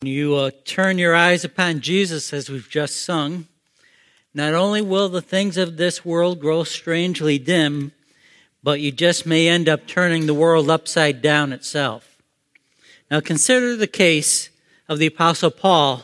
You turn your eyes upon Jesus as we've just sung. Not only will the things of this world grow strangely dim, but you just may end up turning the world upside down itself. Now consider the case of the Apostle Paul.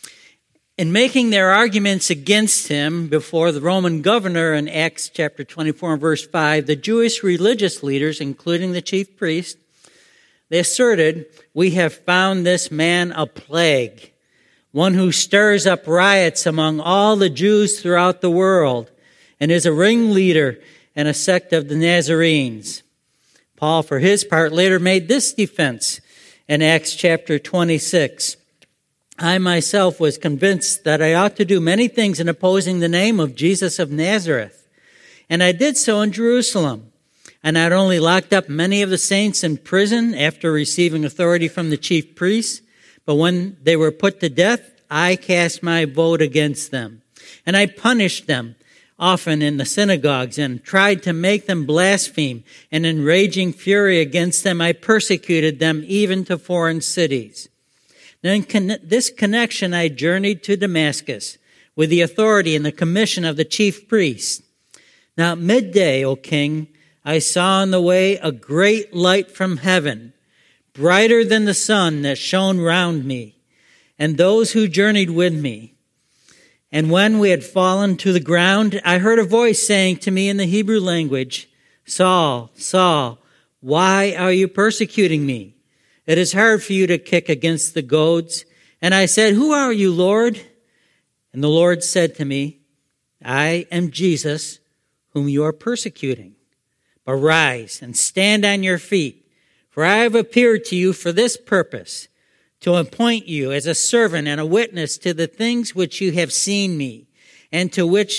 In making their arguments against him before the Roman governor in Acts chapter 24 and verse 5, the Jewish religious leaders, including the chief priest, they asserted, "We have found this man a plague, one who stirs up riots among all the Jews throughout the world, and is a ringleader in a sect of the Nazarenes." Paul, for his part, later made this defense in Acts chapter 26. "I myself was convinced that I ought to do many things in opposing the name of Jesus of Nazareth, and I did so in Jerusalem. I not only locked up many of the saints in prison after receiving authority from the chief priests, but when they were put to death, I cast my vote against them. And I punished them often in the synagogues and tried to make them blaspheme. And in raging fury against them, I persecuted them even to foreign cities. Then in this connection, I journeyed to Damascus with the authority and the commission of the chief priests. Now at midday, O king, I saw on the way a great light from heaven, brighter than the sun that shone round me, and those who journeyed with me. And when we had fallen to the ground, I heard a voice saying to me in the Hebrew language, 'Saul, Saul, why are you persecuting me? It is hard for you to kick against the goads.' And I said, 'Who are you, Lord?' And the Lord said to me, 'I am Jesus, whom you are persecuting. Arise and stand on your feet, for I have appeared to you for this purpose, to appoint you as a servant and a witness to the things which you have seen me, and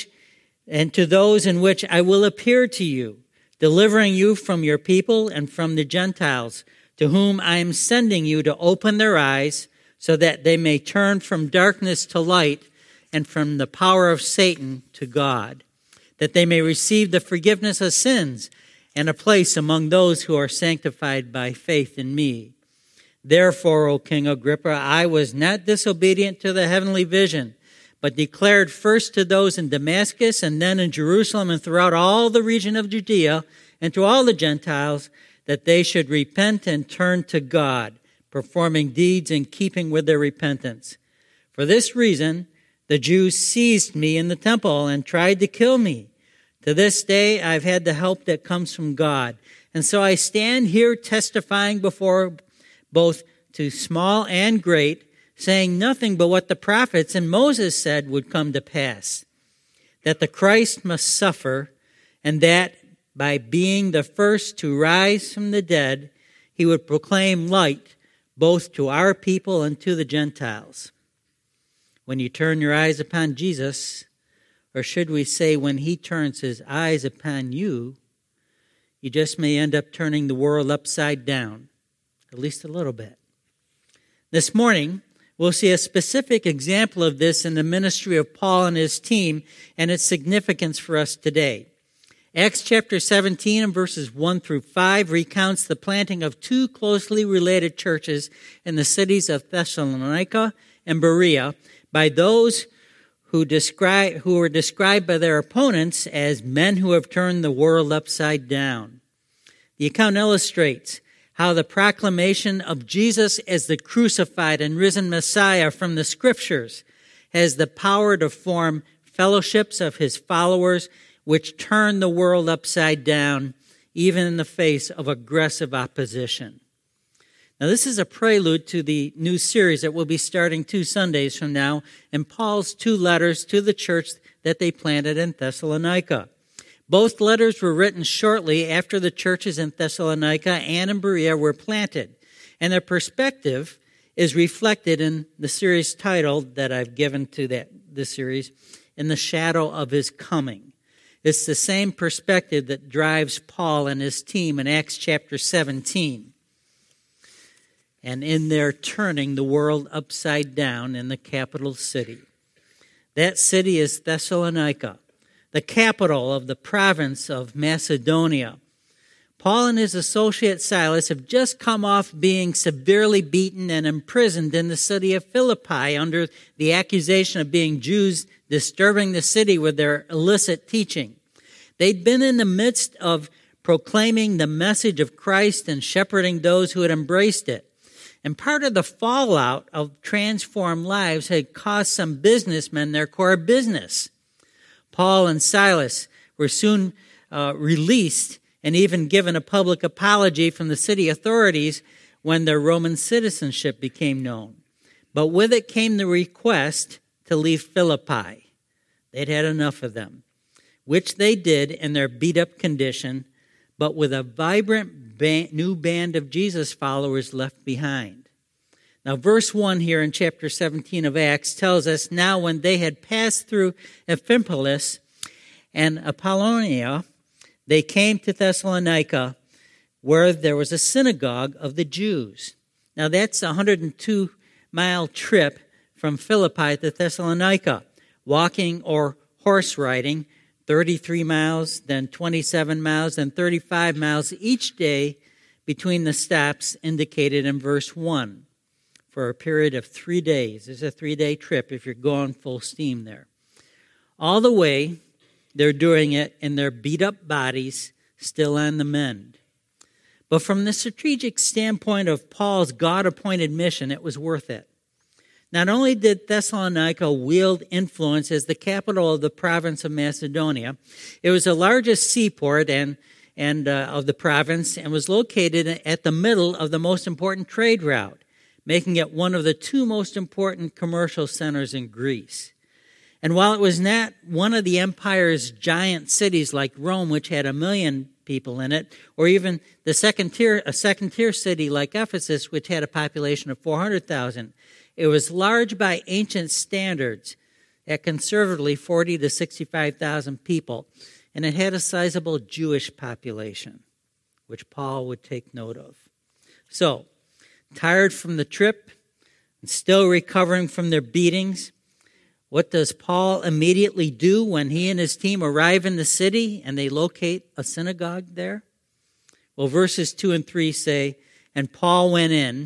to those in which I will appear to you, delivering you from your people and from the Gentiles, to whom I am sending you to open their eyes, so that they may turn from darkness to light and from the power of Satan to God, that they may receive the forgiveness of sins and a place among those who are sanctified by faith in me. Therefore, O King Agrippa, I was not disobedient to the heavenly vision, but declared first to those in Damascus and then in Jerusalem and throughout all the region of Judea and to all the Gentiles that they should repent and turn to God, performing deeds in keeping with their repentance. For this reason, the Jews seized me in the temple and tried to kill me. To this day, I've had the help that comes from God. And so I stand here testifying before both to small and great, saying nothing but what the prophets and Moses said would come to pass, that the Christ must suffer, and that by being the first to rise from the dead, he would proclaim light both to our people and to the Gentiles. When you turn your eyes upon Jesus, or should we say when he turns his eyes upon you, you just may end up turning the world upside down, at least a little bit. This morning, we'll see a specific example of this in the ministry of Paul and his team and its significance for us today. Acts chapter 17 and verses 1 through 5 recounts the planting of two closely related churches in the cities of Thessalonica and Berea by those who were described by their opponents as men who have turned the world upside down. The account illustrates how the proclamation of Jesus as the crucified and risen Messiah from the Scriptures has the power to form fellowships of his followers which turn the world upside down, even in the face of aggressive opposition. Now, this is a prelude to the new series that will be starting 2 Sundays from now in Paul's 2 letters to the church that they planted in Thessalonica. Both letters were written shortly after the churches in Thessalonica and in Berea were planted, and their perspective is reflected in the series title that I've given to this series, In the Shadow of His Coming. It's the same perspective that drives Paul and his team in Acts chapter 17. And in their turning the world upside down in the capital city. That city is Thessalonica, the capital of the province of Macedonia. Paul and his associate Silas have just come off being severely beaten and imprisoned in the city of Philippi under the accusation of being Jews disturbing the city with their illicit teaching. They'd been in the midst of proclaiming the message of Christ and shepherding those who had embraced it. And part of the fallout of transformed lives had cost some businessmen their core business. Paul and Silas were soon released and even given a public apology from the city authorities when their Roman citizenship became known. But with it came the request to leave Philippi. They'd had enough of them, which they did in their beat-up condition, but with a vibrant new band of Jesus followers left behind. Now, verse 1 here in chapter 17 of Acts tells us, now when they had passed through Amphipolis and Apollonia, they came to Thessalonica, where there was a synagogue of the Jews. Now, that's a 102-mile trip from Philippi to Thessalonica, walking or horse riding, 33 miles, then 27 miles, then 35 miles each day between the stops indicated in verse 1 for a period of 3 days. It's a 3-day trip if you're going full steam there. All the way, they're doing it in their beat-up bodies, still on the mend. But from the strategic standpoint of Paul's God-appointed mission, it was worth it. Not only did Thessalonica wield influence as the capital of the province of Macedonia, it was the largest seaport and of the province and was located at the middle of the most important trade route, making it one of the 2 most important commercial centers in Greece. And while it was not one of the empire's giant cities like Rome, which had 1 million people in it, or even a second-tier city like Ephesus, which had a population of 400,000, it was large by ancient standards at conservatively 40 to 65,000 people, and it had a sizable Jewish population, which Paul would take note of. So, tired from the trip and still recovering from their beatings, what does Paul immediately do when he and his team arrive in the city and they locate a synagogue there? Well, verses 2 and 3 say, and Paul went in,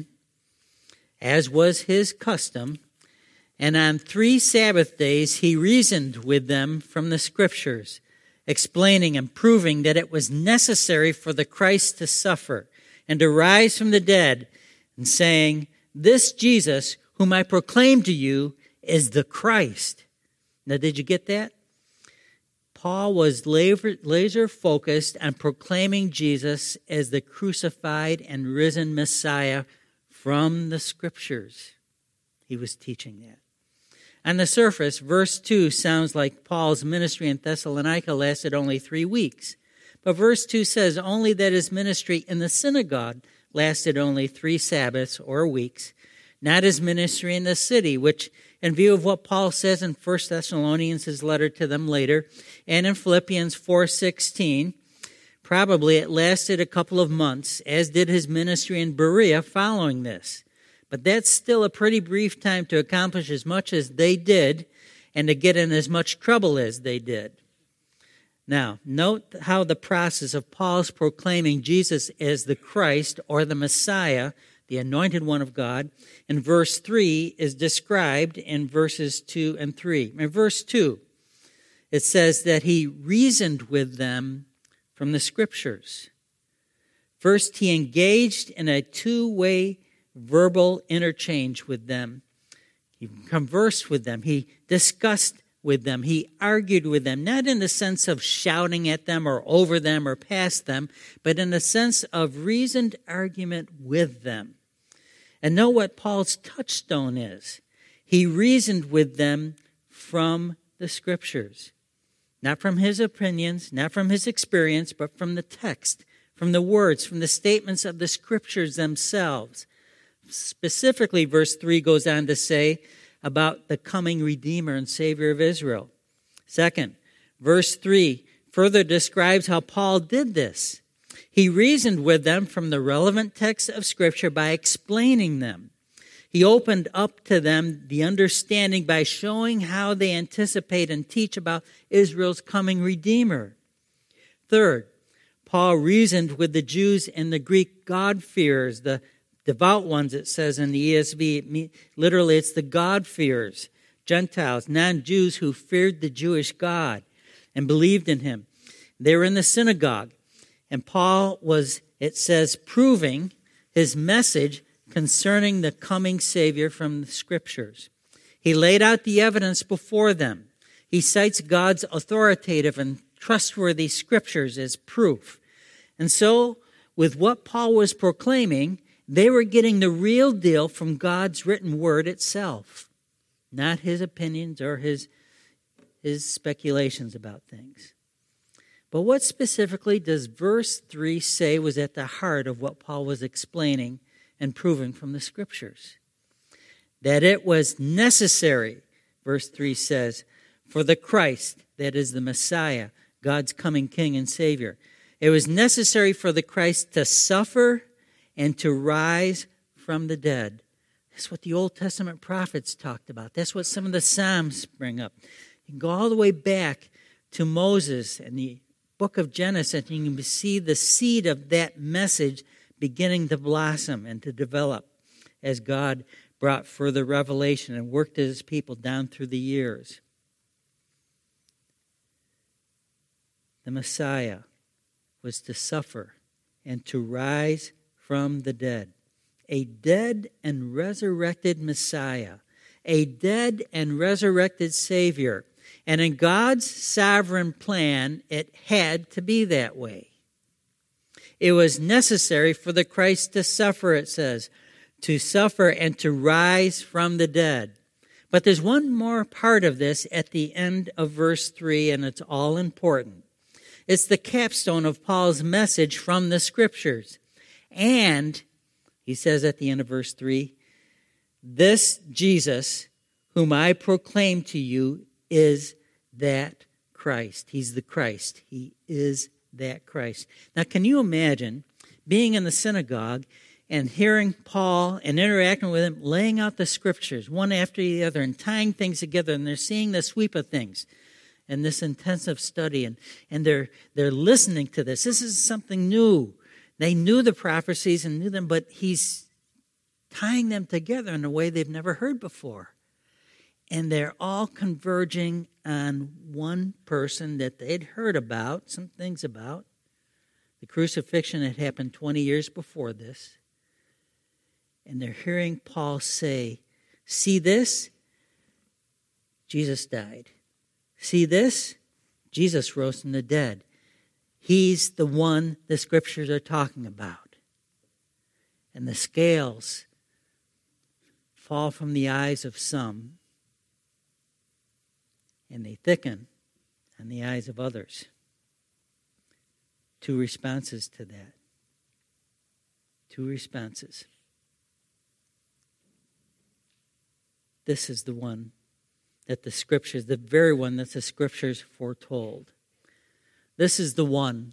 as was his custom, and on 3 Sabbath days he reasoned with them from the Scriptures, explaining and proving that it was necessary for the Christ to suffer and to rise from the dead, and saying, this Jesus, whom I proclaim to you, is the Christ. Now, did you get that? Paul was laser focused on proclaiming Jesus as the crucified and risen Messiah from the Scriptures. He was teaching that. On the surface, verse 2 sounds like Paul's ministry in Thessalonica lasted only 3 weeks. But verse 2 says only that his ministry in the synagogue lasted only 3 Sabbaths or weeks, not his ministry in the city, which, in view of what Paul says in 1 Thessalonians, his letter to them later, and in Philippians 4:16, probably it lasted a couple of months, as did his ministry in Berea following this. But that's still a pretty brief time to accomplish as much as they did and to get in as much trouble as they did. Now, note how the process of Paul's proclaiming Jesus as the Christ or the Messiah, the anointed one of God, in verse 3 is described in verses 2 and 3. In verse 2, it says that he reasoned with them from the Scriptures. First, he engaged in a 2-way verbal interchange with them. He conversed with them. He discussed with them. He argued with them, not in the sense of shouting at them or over them or past them, but in the sense of reasoned argument with them. And know what Paul's touchstone is. He reasoned with them from the Scriptures. Not from his opinions, not from his experience, but from the text, from the words, from the statements of the Scriptures themselves. Specifically, verse 3 goes on to say about the coming Redeemer and Savior of Israel. Second, verse 3 further describes how Paul did this. He reasoned with them from the relevant texts of Scripture by explaining them. He opened up to them the understanding by showing how they anticipate and teach about Israel's coming Redeemer. Third, Paul reasoned with the Jews and the Greek God-fearers, the devout ones, it says in the ESV. Literally, it's the God-fearers, Gentiles, non-Jews who feared the Jewish God and believed in him. They were in the synagogue, and Paul was, it says, proving his message concerning the coming Savior from the Scriptures. He laid out the evidence before them. He cites God's authoritative and trustworthy Scriptures as proof. And so, with what Paul was proclaiming, they were getting the real deal from God's written word itself, not his opinions or his speculations about things. But what specifically does verse 3 say was at the heart of what Paul was explaining and proving from the Scriptures? That it was necessary, verse 3 says, for the Christ, that is the Messiah, God's coming King and Savior. It was necessary for the Christ to suffer and to rise from the dead. That's what the Old Testament prophets talked about. That's what some of the Psalms bring up. You can go all the way back to Moses and the book of Genesis, and you can see the seed of that message beginning to blossom and to develop as God brought further revelation and worked with his people down through the years. The Messiah was to suffer and to rise from the dead. A dead and resurrected Messiah. A dead and resurrected Savior. And in God's sovereign plan, it had to be that way. It was necessary for the Christ to suffer, it says, to suffer and to rise from the dead. But there's one more part of this at the end of verse 3, and it's all important. It's the capstone of Paul's message from the Scriptures. And, he says at the end of verse 3, this Jesus, whom I proclaim to you, is that Christ. He's the Christ. He is that Christ. Now, can you imagine being in the synagogue and hearing Paul and interacting with him, laying out the Scriptures one after the other and tying things together, and they're seeing the sweep of things and this intensive study, and they're listening to this. This is something new. They knew the prophecies and knew them, but he's tying them together in a way they've never heard before. And they're all converging on one person that they'd heard about, some things about. The crucifixion had happened 20 years before this. And they're hearing Paul say, see this? Jesus died. See this? Jesus rose from the dead. He's the one the Scriptures are talking about. And the scales fall from the eyes of some, and they thicken on the eyes of others. Two responses to that. Two responses. This is the one that the Scriptures, the very one that the Scriptures foretold. This is the one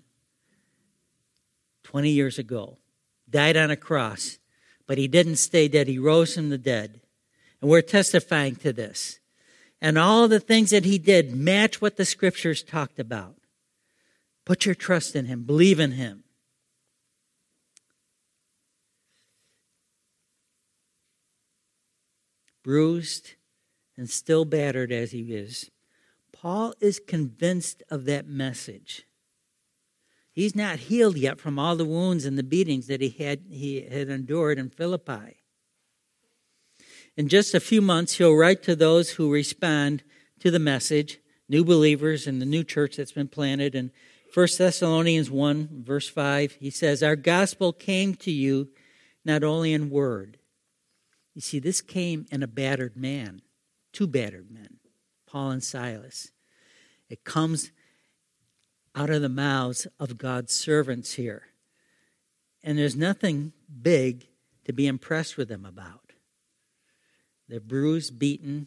20 years ago, died on a cross, but he didn't stay dead. He rose from the dead. And we're testifying to this. And all the things that he did match what the Scriptures talked about. Put your trust in him. Believe in him. Bruised and still battered as he is, Paul is convinced of that message. He's not healed yet from all the wounds and the beatings that he had endured in Philippi. In just a few months, he'll write to those who respond to the message, new believers in the new church that's been planted. In 1 Thessalonians 1, verse 5, he says, our gospel came to you not only in word. You see, this came in a battered man, two battered men, Paul and Silas. It comes out of the mouths of God's servants here. And there's nothing big to be impressed with them about. They're bruised, beaten,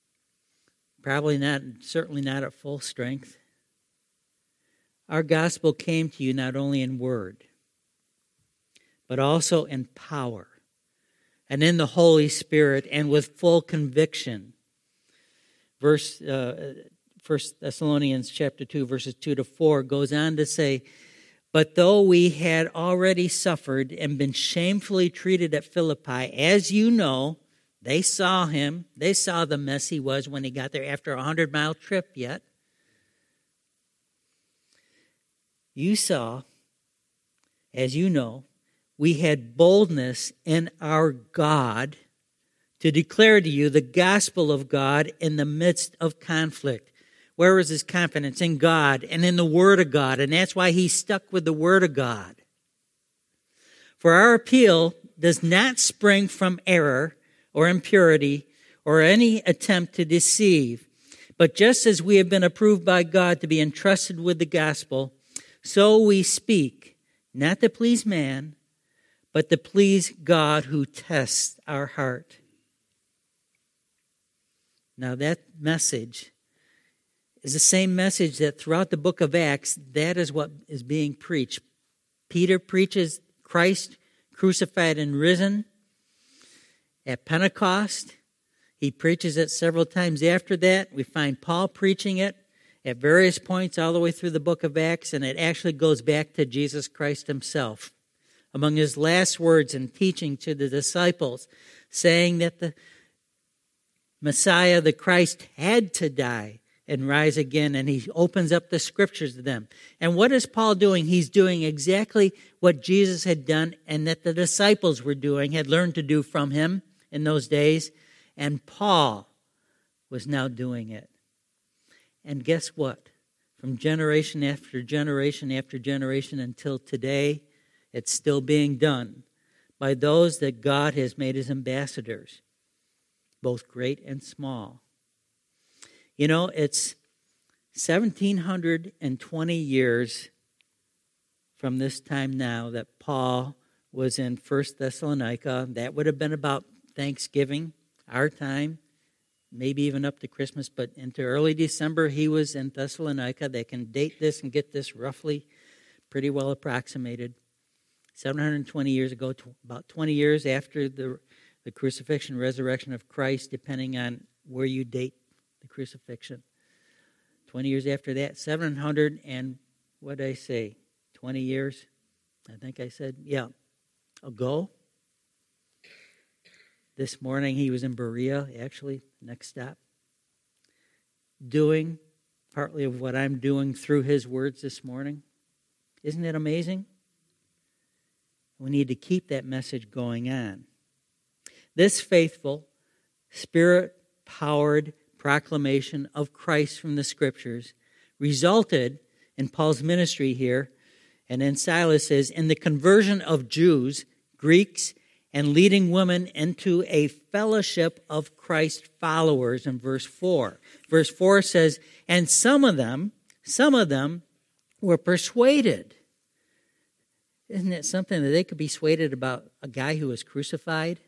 certainly not at full strength. Our gospel came to you not only in word, but also in power and in the Holy Spirit and with full conviction. 1 Thessalonians chapter 2, verses 2 to 4 goes on to say, But though we had already suffered and been shamefully treated at Philippi, as you know, they saw him. They saw the mess he was when he got there after a 100-mile trip yet. You saw, as you know, we had boldness in our God to declare to you the gospel of God in the midst of conflict. Where was his confidence? In God and in the Word of God. And that's why he stuck with the Word of God. For our appeal does not spring from error or impurity or any attempt to deceive. But just as we have been approved by God to be entrusted with the gospel, so we speak, not to please man, but to please God who tests our heart. Now that message is the same message that throughout the book of Acts, that is what is being preached. Peter preaches Christ crucified and risen at Pentecost. He preaches it several times after that. We find Paul preaching it at various points all the way through the book of Acts, and it actually goes back to Jesus Christ himself. Among his last words in teaching to the disciples, saying that the Messiah, the Christ, had to die and rise again, and he opens up the scriptures to them. And what is Paul doing? He's doing exactly what Jesus had done and that the disciples were doing, had learned to do from him in those days, and Paul was now doing it. And guess what? From generation after generation after generation until today, it's still being done by those that God has made his ambassadors, both great and small. You know, it's 1,720 years from this time now that Paul was in 1 Thessalonica. That would have been about Thanksgiving, our time, maybe even up to Christmas, but into early December he was in Thessalonica. They can date this and get this roughly pretty well approximated. 720 years ago, about 20 years after the crucifixion, resurrection of Christ, depending on where you date the crucifixion. 20 years after that, 700 and, what did I say, 20 years? I think I said, ago. This morning he was in Berea, actually, next stop, doing partly of what I'm doing through his words this morning. Isn't it amazing? We need to keep that message going on. This faithful, Spirit-powered proclamation of Christ from the Scriptures resulted in Paul's ministry here, and in Silas's, in the conversion of Jews, Greeks, and leading women into a fellowship of Christ followers in verse 4. Verse 4 says, and some of them were persuaded. Isn't it something that they could be persuaded about a guy who was crucified?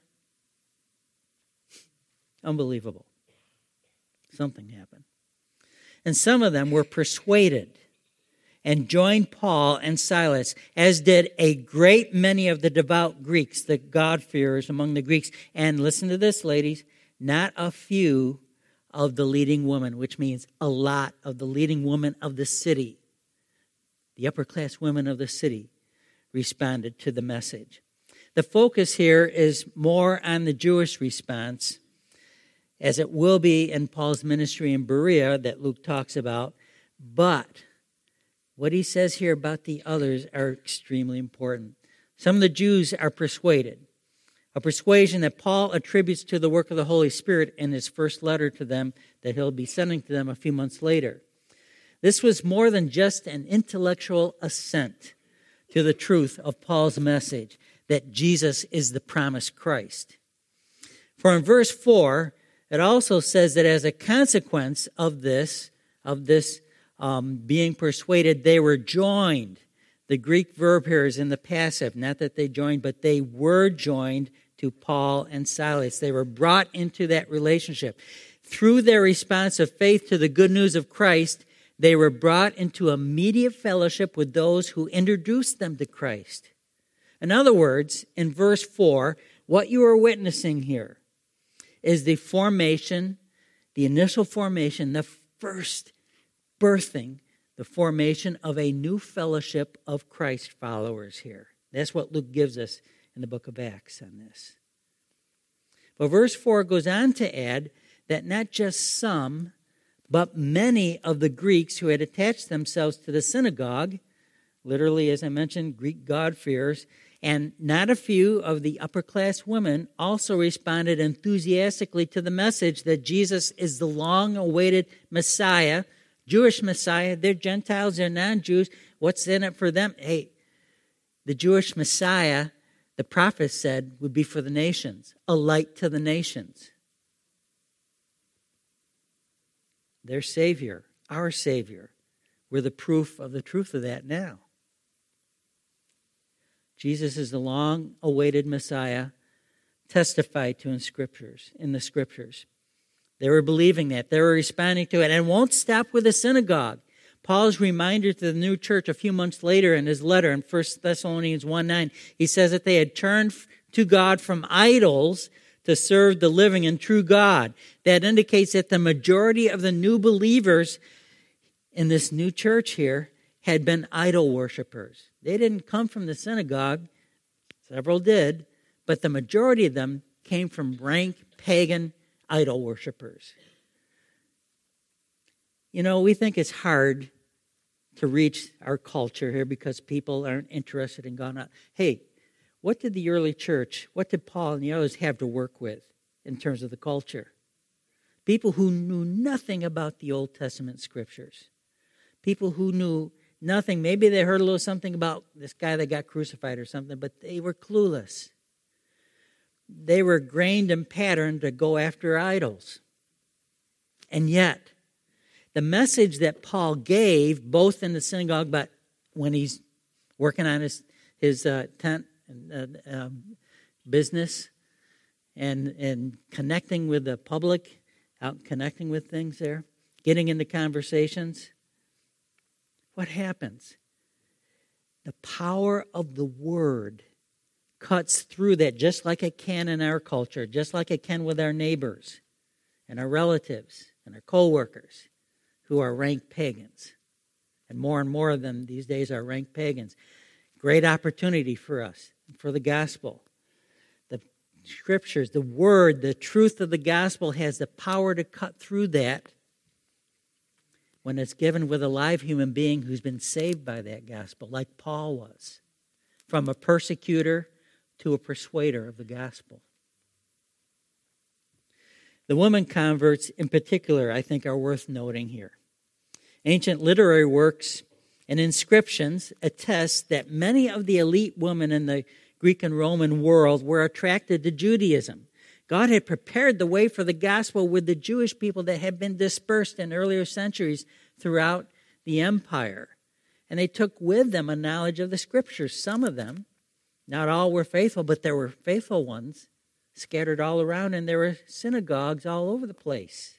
Unbelievable. Something happened. And some of them were persuaded and joined Paul and Silas, as did a great many of the devout Greeks, the God-fearers among the Greeks. And listen to this, ladies, not a few of the leading women, which means a lot of the leading women of the city, the upper-class women of the city, responded to the message. The focus here is more on the Jewish response, as it will be in Paul's ministry in Berea that Luke talks about. But what he says here about the others are extremely important. Some of the Jews are persuaded, a persuasion that Paul attributes to the work of the Holy Spirit in his first letter to them that he'll be sending to them a few months later. This was more than just an intellectual assent to the truth of Paul's message that Jesus is the promised Christ. For in verse 4, it also says that as a consequence of this being persuaded, they were joined. The Greek verb here is in the passive, not that they joined, but they were joined to Paul and Silas. They were brought into that relationship. Through their response of faith to the good news of Christ, they were brought into immediate fellowship with those who introduced them to Christ. In other words, in verse 4, what you are witnessing here is the formation, the initial formation, the first birthing, the formation of a new fellowship of Christ followers here. That's what Luke gives us in the book of Acts on this. But verse 4 goes on to add that not just some, but many of the Greeks who had attached themselves to the synagogue, literally, as I mentioned, Greek God-fearers, and not a few of the upper-class women also responded enthusiastically to the message that Jesus is the long-awaited Messiah, Jewish Messiah. They're Gentiles, they're non-Jews. What's in it for them? Hey, the Jewish Messiah, the prophet said, would be for the nations, a light to the nations. Their Savior, our Savior, we're the proof of the truth of that now. Jesus is the long-awaited Messiah testified to in the Scriptures. They were believing that. They were responding to it. And it won't stop with the synagogue. Paul's reminder to the new church a few months later in his letter in 1 Thessalonians 1:9, he says that they had turned to God from idols to serve the living and true God. That indicates that the majority of the new believers in this new church here had been idol worshipers. They didn't come from the synagogue. Several did. But the majority of them came from rank pagan idol worshipers. You know, we think it's hard to reach our culture here because people aren't interested in God. Hey, what did the early church, what did Paul and the others have to work with in terms of the culture? People who knew nothing about the Old Testament Scriptures. People who knew nothing. Maybe they heard a little something about this guy that got crucified or something, but they were clueless. They were grained and patterned to go after idols. And yet, the message that Paul gave, both in the synagogue, but when he's working on his tent business and connecting with the public, out connecting with things there, getting into conversations, what happens? The power of the Word cuts through that just like it can in our culture, just like it can with our neighbors and our relatives and our co-workers who are rank pagans. And more of them these days are rank pagans. Great opportunity for us, for the gospel. The Scriptures, the Word, the truth of the gospel has the power to cut through that when it's given with a live human being who's been saved by that gospel, like Paul was, from a persecutor to a persuader of the gospel. The women converts in particular, I think, are worth noting here. Ancient literary works and inscriptions attest that many of the elite women in the Greek and Roman world were attracted to Judaism. God had prepared the way for the gospel with the Jewish people that had been dispersed in earlier centuries throughout the empire. And they took with them a knowledge of the Scriptures. Some of them, not all were faithful, but there were faithful ones scattered all around, and there were synagogues all over the place.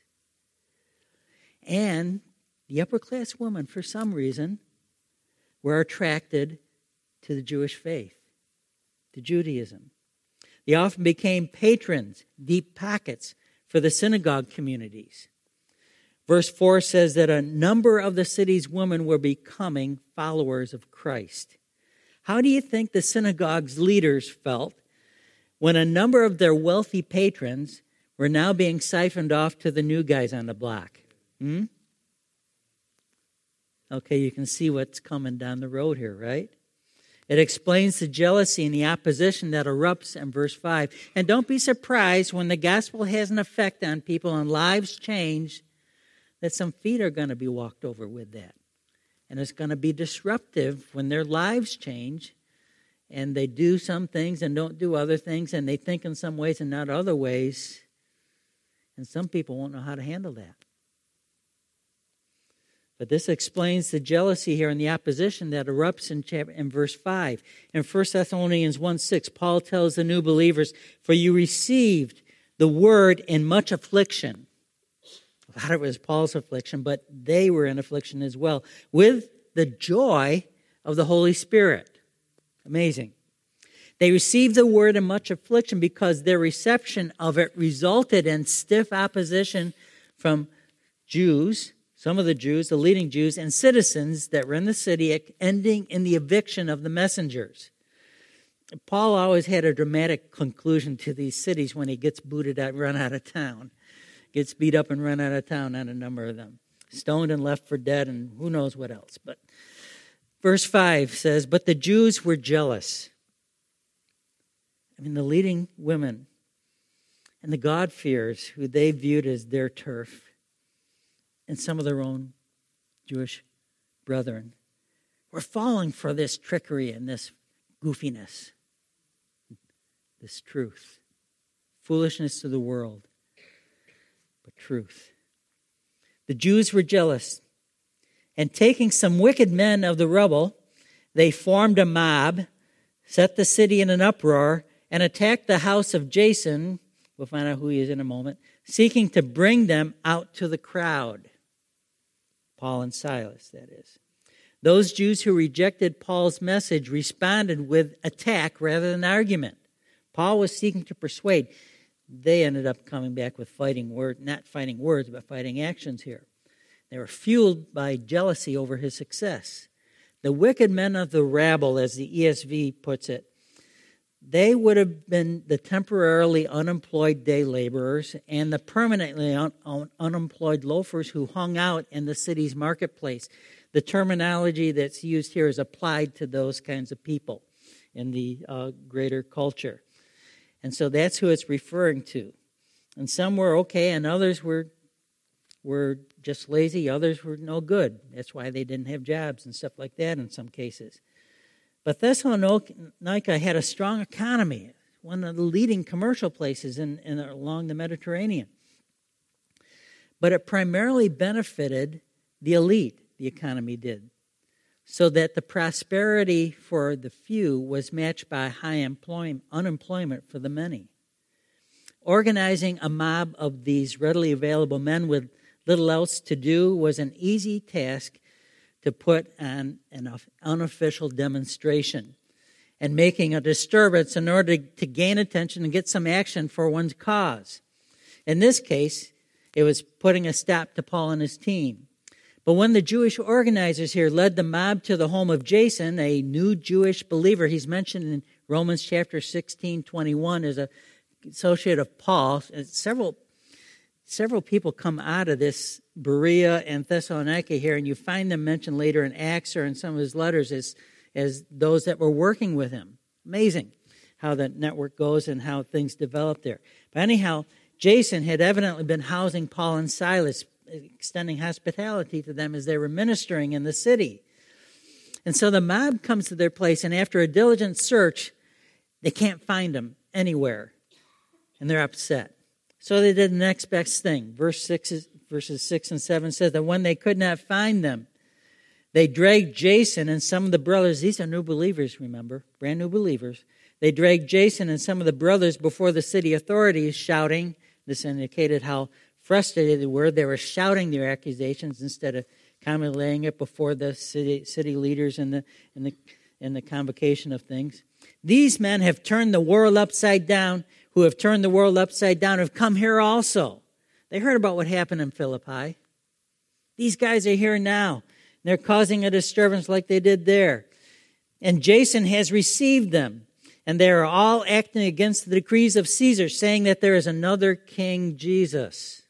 And the upper-class women, for some reason, were attracted to the Jewish faith, to Judaism. They often became patrons, deep pockets for the synagogue communities. Verse 4 says that a number of the city's women were becoming followers of Christ. How do you think the synagogue's leaders felt when a number of their wealthy patrons were now being siphoned off to the new guys on the block? Okay, you can see what's coming down the road here, right? It explains the jealousy and the opposition that erupts in verse 5. And don't be surprised when the gospel has an effect on people and lives change, that some feet are going to be walked over with that. And it's going to be disruptive when their lives change and they do some things and don't do other things, and they think in some ways and not other ways. And some people won't know how to handle that. But this explains the jealousy here and the opposition that erupts in verse 5. In 1 Thessalonians 1:6, Paul tells the new believers, "For you received the word in much affliction." A lot of it was Paul's affliction, but they were in affliction as well, with the joy of the Holy Spirit. Amazing. They received the word in much affliction because their reception of it resulted in stiff opposition from Jews, some of the Jews, the leading Jews, and citizens that were in the city, ending in the eviction of the messengers. Paul always had a dramatic conclusion to these cities when he gets booted out, run out of town. Gets beat up and run out of town on a number of them. Stoned and left for dead and who knows what else. But verse 5 says, but the Jews were jealous. The leading women and the God-fearers who they viewed as their turf, and some of their own Jewish brethren, were falling for this trickery and this goofiness, this truth. Foolishness to the world, but truth. The Jews were jealous, and taking some wicked men of the rubble, they formed a mob, set the city in an uproar, and attacked the house of Jason, we'll find out who he is in a moment, seeking to bring them out to the crowd. Paul and Silas, that is. Those Jews who rejected Paul's message responded with attack rather than argument. Paul was seeking to persuade. They ended up coming back with not fighting words, but fighting actions here. They were fueled by jealousy over his success. The wicked men of the rabble, as the ESV puts it, they would have been the temporarily unemployed day laborers and the permanently unemployed loafers who hung out in the city's marketplace. The terminology that's used here is applied to those kinds of people in the greater culture. And so that's who it's referring to. And some were okay, and others were just lazy. Others were no good. That's why they didn't have jobs and stuff like that in some cases. But Thessalonica had a strong economy, one of the leading commercial places along the Mediterranean. But it primarily benefited the elite, the economy did, so that the prosperity for the few was matched by high unemployment for the many. Organizing a mob of these readily available men with little else to do was an easy task to put on an unofficial demonstration and making a disturbance in order to gain attention and get some action for one's cause. In this case, it was putting a stop to Paul and his team. But when the Jewish organizers here led the mob to the home of Jason, a new Jewish believer, he's mentioned in Romans chapter 16:21 as an associate of Paul. Several people come out of this Berea and Thessalonica here, and you find them mentioned later in Acts or in some of his letters as those that were working with him. Amazing how that network goes and how things develop there. But anyhow, Jason had evidently been housing Paul and Silas, extending hospitality to them as they were ministering in the city. And so the mob comes to their place, and after a diligent search, they can't find them anywhere, and they're upset. So they did the next best thing. Verses 6 and 7 says that when they could not find them, they dragged Jason and some of the brothers. These are new believers, remember, brand new believers. They dragged Jason and some of the brothers before the city authorities, shouting. This indicated how frustrated they were. They were shouting their accusations instead of calmly laying it before the city leaders in the convocation of things. These men have turned the world upside down. Who have turned the world upside down have come here also. They heard about what happened in Philippi. These guys are here now. They're causing a disturbance like they did there. And Jason has received them. And they are all acting against the decrees of Caesar, saying that there is another King Jesus.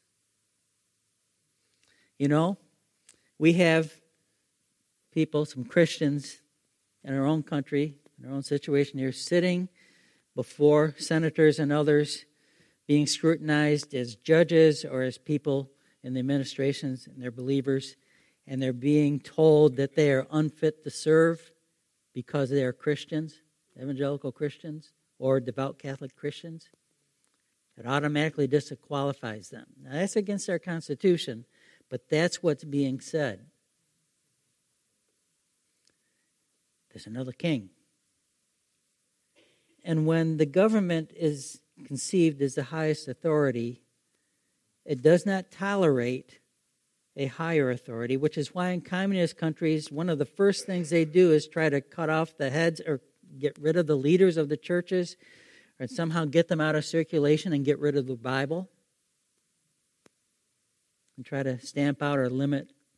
You know, we have people, some Christians in our own country, in our own situation here, sitting before senators and others, being scrutinized as judges or as people in the administrations, and they're believers, and they're being told that they are unfit to serve because they are Christians, evangelical Christians, or devout Catholic Christians. It automatically disqualifies them. Now, that's against our Constitution, but that's what's being said. There's another king. And when the government is conceived as the highest authority, it does not tolerate a higher authority, which is why in communist countries, one of the first things they do is try to cut off the heads or get rid of the leaders of the churches or somehow get them out of circulation and get rid of the Bible and try to stamp out or limit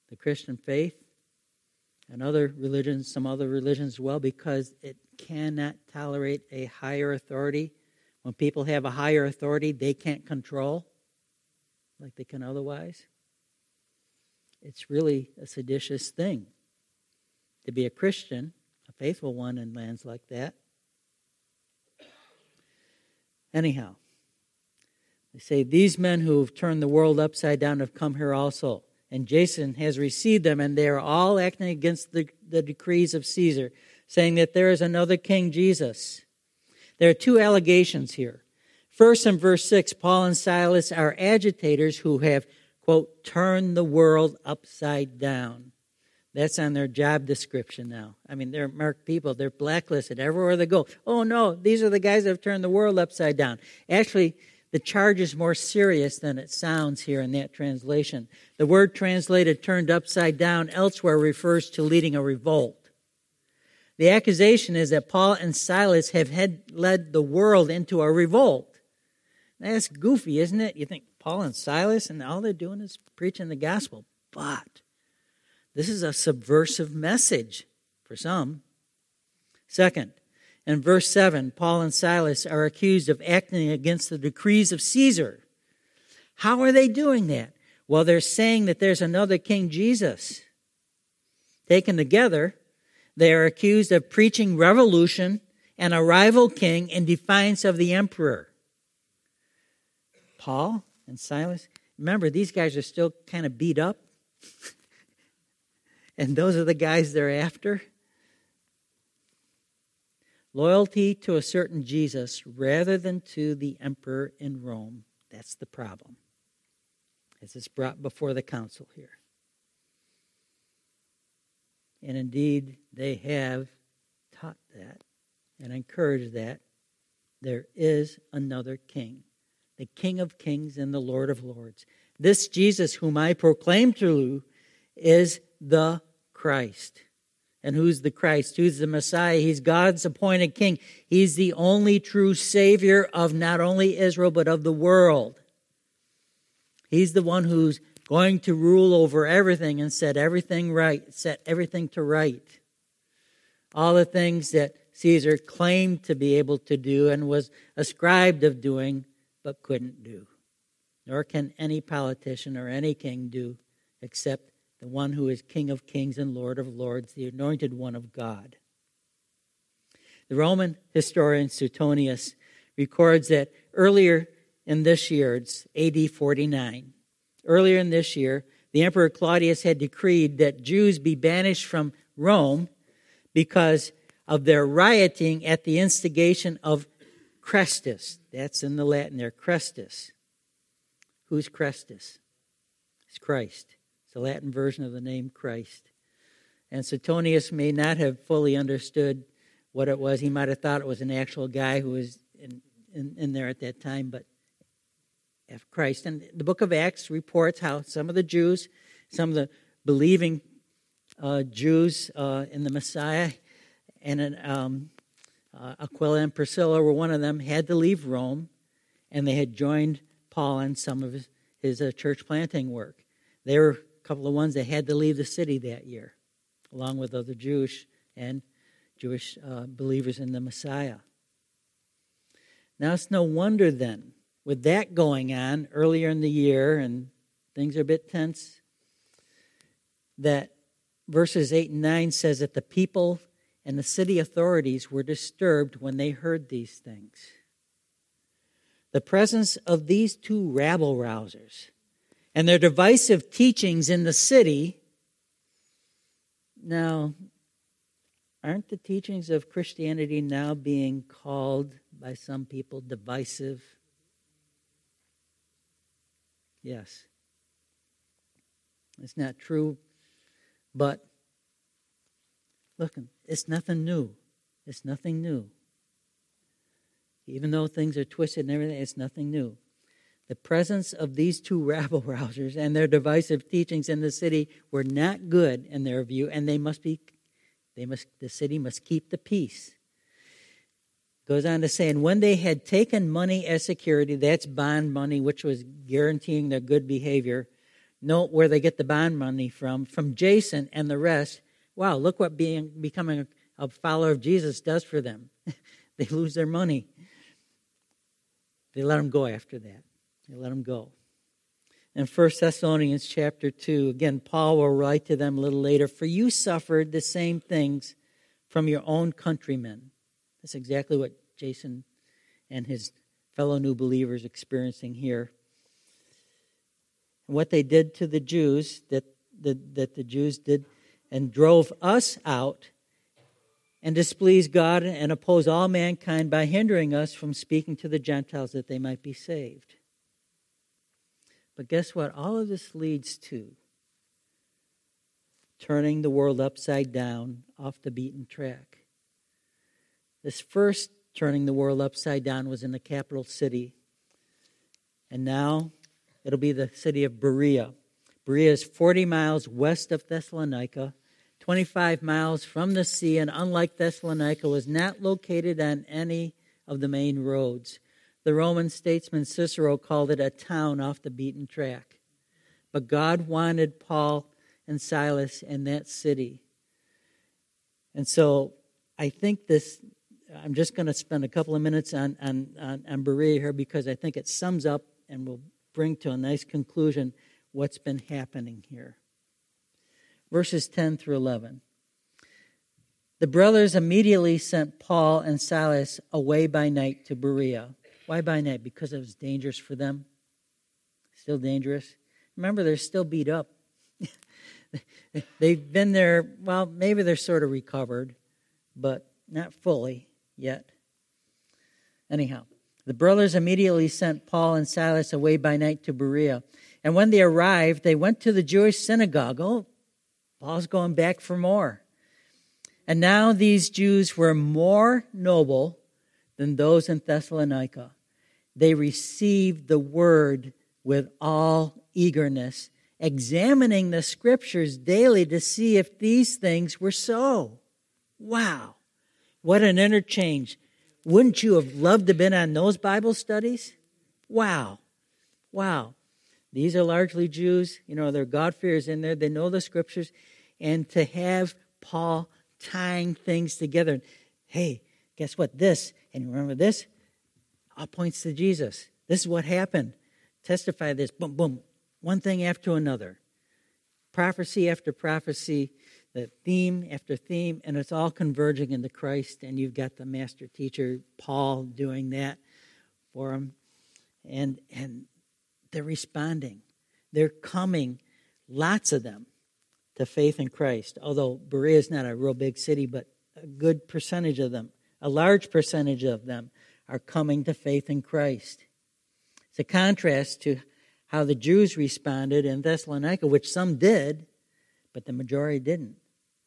the Christian faith, and other religions, some other religions as well, because it cannot tolerate a higher authority. When people have a higher authority they can't control like they can otherwise. It's really a seditious thing to be a Christian, a faithful one in lands like that. Anyhow, they say, these men who have turned the world upside down have come here also. And Jason has received them, and they are all acting against the decrees of Caesar, saying that there is another king, Jesus. There are two allegations here. First, in verse 6, Paul and Silas are agitators who have, quote, turned the world upside down. That's on their job description now. I mean, they're marked people. They're blacklisted everywhere they go. Oh, no, these are the guys that have turned the world upside down. Actually, the charge is more serious than it sounds here in that translation. The word translated turned upside down elsewhere refers to leading a revolt. The accusation is that Paul and Silas have led the world into a revolt. That's goofy, isn't it? You think Paul and Silas, and all they're doing is preaching the gospel. But this is a subversive message for some. Second, in verse 7, Paul and Silas are accused of acting against the decrees of Caesar. How are they doing that? Well, they're saying that there's another King Jesus. Taken together, they are accused of preaching revolution and a rival king in defiance of the emperor. Paul and Silas, remember, these guys are still kind of beat up. And those are the guys they're after. Loyalty to a certain Jesus rather than to the emperor in Rome. That's the problem, as it's brought before the council here. And indeed, they have taught that and encouraged that there is another king, the King of Kings and the Lord of Lords. This Jesus whom I proclaim to you is the Christ. And who's the Christ? Who's the Messiah? He's God's appointed king. He's the only true Savior of not only Israel, but of the world. He's the one who's going to rule over everything and set everything right, set everything to right. All the things that Caesar claimed to be able to do and was ascribed of doing, but couldn't do. Nor can any politician or any king do, except the one who is King of Kings and Lord of Lords, the anointed one of God. The Roman historian Suetonius records that earlier in this year, it's AD 49, earlier in this year, the Emperor Claudius had decreed that Jews be banished from Rome because of their rioting at the instigation of Chrestus. That's in the Latin there, Chrestus. Who's Chrestus? It's Christ. The Latin version of the name Christ. And Suetonius may not have fully understood what it was. He might have thought it was an actual guy who was in there at that time, but Christ. And the book of Acts reports how some of the Jews, some of the believing Jews in the Messiah, and Aquila and Priscilla were one of them, had to leave Rome, and they had joined Paul in some of his church planting work. They were couple of ones that had to leave the city that year, along with other Jewish believers in the Messiah. Now, it's no wonder then, with that going on earlier in the year, and things are a bit tense, that verses 8 and 9 says that the people and the city authorities were disturbed when they heard these things. The presence of these two rabble-rousers and their divisive teachings in the city. Now, aren't the teachings of Christianity now being called by some people divisive? Yes. It's not true, but look, it's nothing new. It's nothing new. Even though things are twisted and everything, it's nothing new. The presence of these two rabble-rousers and their divisive teachings in the city were not good in their view, and the city must keep the peace. Goes on to say, and when they had taken money as security, that's bond money, which was guaranteeing their good behavior. Note where they get the bond money from Jason and the rest. Wow, look what becoming a follower of Jesus does for them. They lose their money. They let them go after that. They let them go. In 1 Thessalonians chapter 2, again, Paul will write to them a little later, "For you suffered the same things from your own countrymen." That's exactly what Jason and his fellow new believers experiencing here. And what they did to the Jews, that the Jews did, and drove us out and displease God and oppose all mankind by hindering us from speaking to the Gentiles that they might be saved. But guess what? All of this leads to turning the world upside down, off the beaten track. This first turning the world upside down was in the capital city. And now it'll be the city of Berea. Berea is 40 miles west of Thessalonica, 25 miles from the sea, and unlike Thessalonica, was not located on any of the main roads. The Roman statesman Cicero called it a town off the beaten track. But God wanted Paul and Silas in that city. And so I think I'm just going to spend a couple of minutes on Berea here because I think it sums up and will bring to a nice conclusion what's been happening here. Verses 10 through 11. The brothers immediately sent Paul and Silas away by night to Berea. Why by night? Because it was dangerous for them. Still dangerous. Remember, they're still beat up. They've been there, well, maybe they're sort of recovered, but not fully yet. Anyhow, the brothers immediately sent Paul and Silas away by night to Berea. And when they arrived, they went to the Jewish synagogue. Oh, Paul's going back for more. And now these Jews were more noble than those in Thessalonica. They received the word with all eagerness, examining the scriptures daily to see if these things were so. Wow, what an interchange. Wouldn't you have loved to have been on those Bible studies? Wow. These are largely Jews. You know, their God-fearers in there. They know the scriptures. And to have Paul tying things together. Hey, guess what? This, and you remember this? All points to Jesus. This is what happened. Testify this. Boom, boom. One thing after another. Prophecy after prophecy. The theme after theme. And it's all converging into Christ. And you've got the master teacher, Paul, doing that for them. And they're responding. They're coming, lots of them, to faith in Christ. Although Berea is not a real big city, but a good percentage of them, a large percentage of them, are coming to faith in Christ. It's a contrast to how the Jews responded in Thessalonica, which some did, but the majority didn't.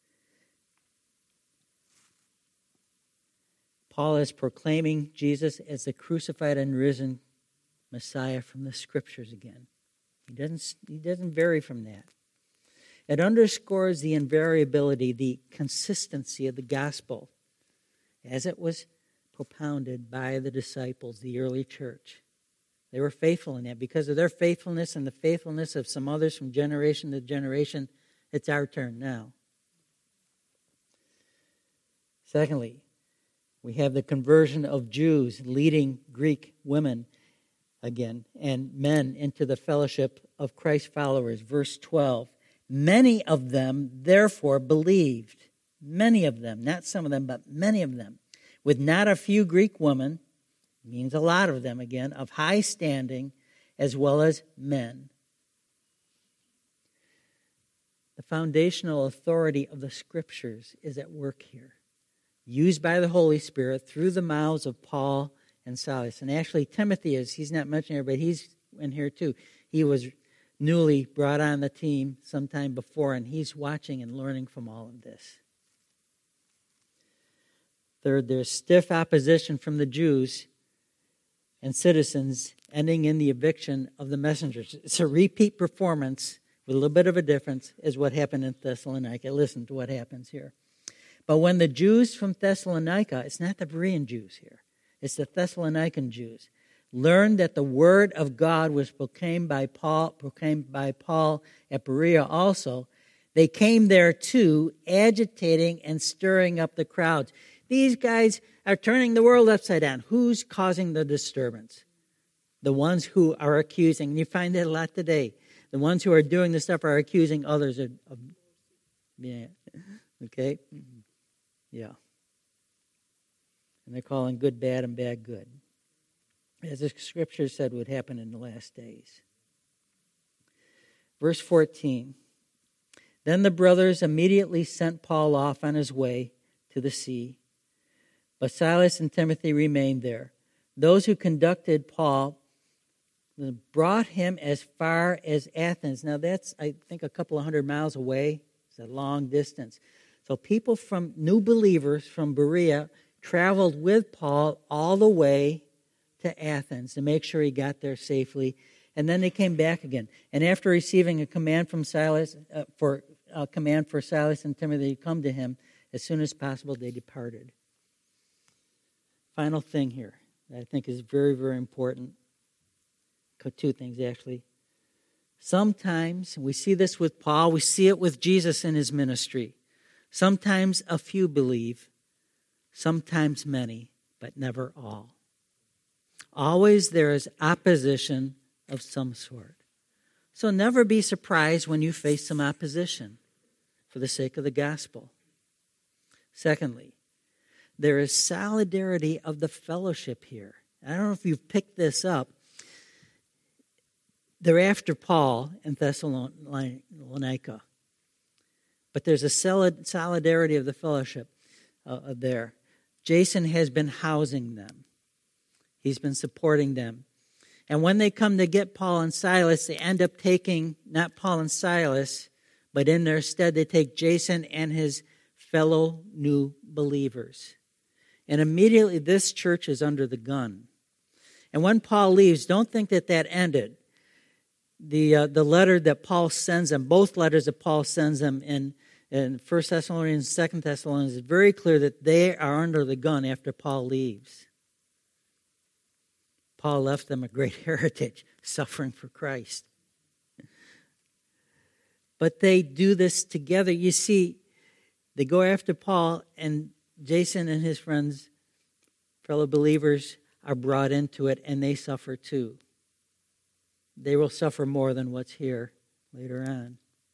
Paul is proclaiming Jesus as the crucified and risen Messiah from the Scriptures again. He doesn't vary from that. It underscores the invariability, the consistency of the gospel as it was propounded by the disciples, the early church. They were faithful in that. Because of their faithfulness and the faithfulness of some others from generation to generation, it's our turn now. Secondly, we have the conversion of Jews leading Greek women again and men into the fellowship of Christ's followers. Verse 12. Many of them, therefore, believed. Many of them, not some of them, but many of them. With not a few Greek women, means a lot of them again, of high standing, as well as men. The foundational authority of the Scriptures is at work here, used by the Holy Spirit through the mouths of Paul and Silas. And actually, Timothy he's not mentioned here, but he's in here too. He was newly brought on the team sometime before, and he's watching and learning from all of this. Third, there's stiff opposition from the Jews and citizens, ending in the eviction of the messengers. It's a repeat performance with a little bit of a difference is what happened in Thessalonica. Listen to what happens here. But when the Jews from Thessalonica, it's not the Berean Jews here, it's the Thessalonican Jews, learned that the word of God was proclaimed by Paul at Berea also, they came there too, agitating and stirring up the crowds. These guys are turning the world upside down. Who's causing the disturbance? The ones who are accusing. And you find that a lot today. The ones who are doing this stuff are accusing others of yeah. Okay? Yeah. And they're calling good bad and bad good, as the scripture said would happen in the last days. Verse 14. Then the brothers immediately sent Paul off on his way to the sea, but Silas and Timothy remained there. Those who conducted Paul brought him as far as Athens. Now that's, I think, a couple of 100 miles away. It's a long distance. So people from new believers from Berea traveled with Paul all the way to Athens to make sure he got there safely. And then they came back again. And after receiving a command from Silas for Silas and Timothy to come to him as soon as possible, they departed. Final thing here that I think is very, very important. Two things, actually. Sometimes, we see this with Paul, we see it with Jesus in his ministry. Sometimes a few believe, sometimes many, but never all. Always there is opposition of some sort. So never be surprised when you face some opposition for the sake of the gospel. Secondly, there is solidarity of the fellowship here. I don't know if you've picked this up. They're after Paul in Thessalonica. But there's a solidarity of the fellowship there. Jason has been housing them. He's been supporting them. And when they come to get Paul and Silas, they end up taking not Paul and Silas, but in their stead they take Jason and his fellow new believers. And immediately this church is under the gun. And when Paul leaves, don't think that ended. The letter that Paul sends them, both letters that Paul sends them in 1 Thessalonians and 2 Thessalonians, is very clear that they are under the gun after Paul leaves. Paul left them a great heritage, suffering for Christ. But they do this together. You see, they go after Paul, and Jason and his friends, fellow believers, are brought into it, and they suffer too. They will suffer more than what's here later on.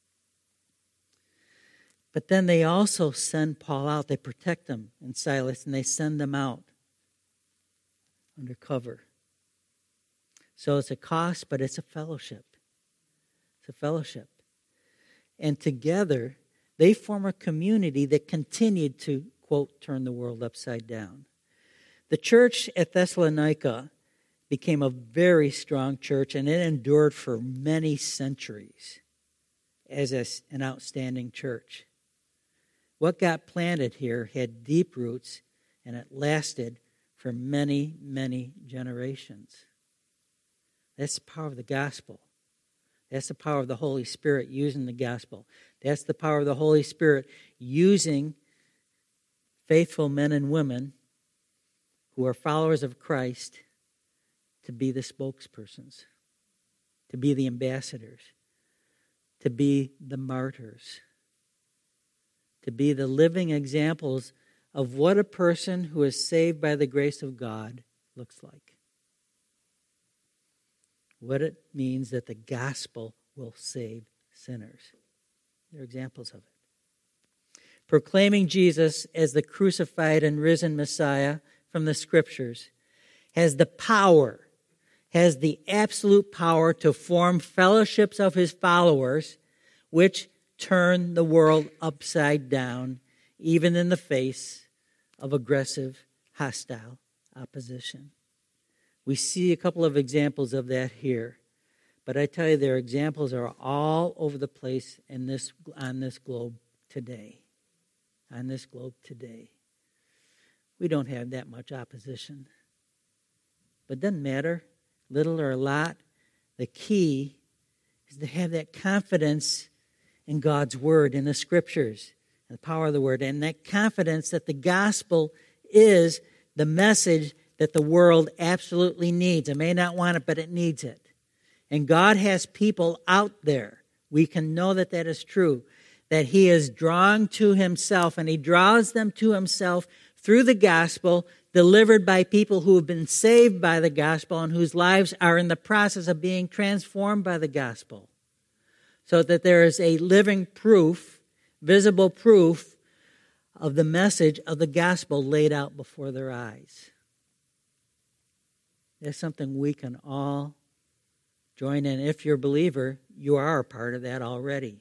But then they also send Paul out. They protect him and Silas, and they send them out under cover. So it's a cost, but it's a fellowship. It's a fellowship. And together, they form a community that continued to, quote, turn the world upside down. The church at Thessalonica became a very strong church, and it endured for many centuries as an outstanding church. What got planted here had deep roots, and it lasted for many, many generations. That's the power of the gospel. That's the power of the Holy Spirit using the gospel. That's the power of the Holy Spirit using faithful men and women who are followers of Christ to be the spokespersons, to be the ambassadors, to be the martyrs, to be the living examples of what a person who is saved by the grace of God looks like. What it means that the gospel will save sinners. They're examples of it. Proclaiming Jesus as the crucified and risen Messiah from the Scriptures has the power, has the absolute power to form fellowships of his followers, which turn the world upside down, even in the face of aggressive, hostile opposition. We see a couple of examples of that here. But I tell you, their examples are all over the place on this globe today. On this globe today. We don't have that much opposition. But it doesn't matter, little or a lot. The key is to have that confidence in God's Word, in the Scriptures, and the power of the Word, and that confidence that the gospel is the message that the world absolutely needs. It may not want it, but it needs it. And God has people out there. We can know that that is true, that he is drawing to himself, and he draws them to himself through the gospel, delivered by people who have been saved by the gospel and whose lives are in the process of being transformed by the gospel. So that there is a living proof, visible proof of the message of the gospel laid out before their eyes. There's something we can all join in. If you're a believer, you are a part of that already.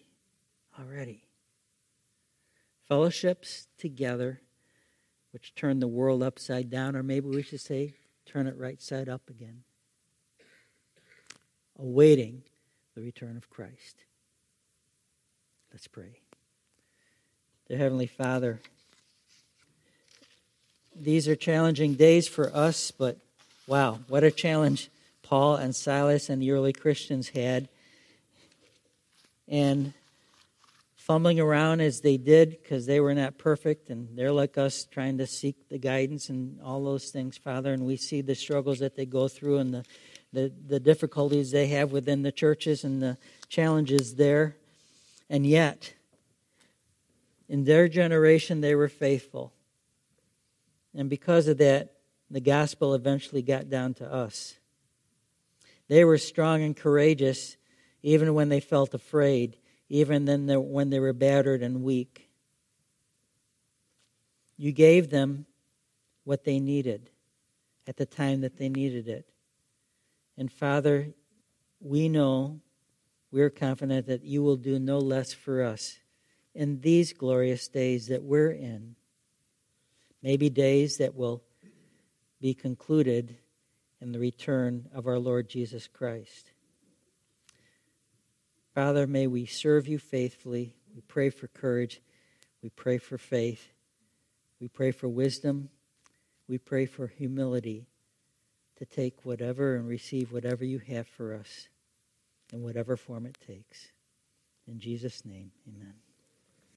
Fellowships together, which turn the world upside down, or maybe we should say, turn it right side up again. Awaiting the return of Christ. Let's pray. Dear Heavenly Father, these are challenging days for us, but wow, what a challenge Paul and Silas and the early Christians had. And fumbling around as they did, because they were not perfect, and they're like us trying to seek the guidance and all those things, Father, and we see the struggles that they go through and the difficulties they have within the churches and the challenges there. And yet, in their generation, they were faithful. And because of that, the gospel eventually got down to us. They were strong and courageous even when they felt afraid, even then when they were battered and weak. You gave them what they needed at the time that they needed it. And Father, we know, we're confident that you will do no less for us in these glorious days that we're in. Maybe days that will be concluded in the return of our Lord Jesus Christ. Father, may we serve you faithfully. We pray for courage. We pray for faith. We pray for wisdom. We pray for humility to take whatever and receive whatever you have for us in whatever form it takes. In Jesus' name, amen.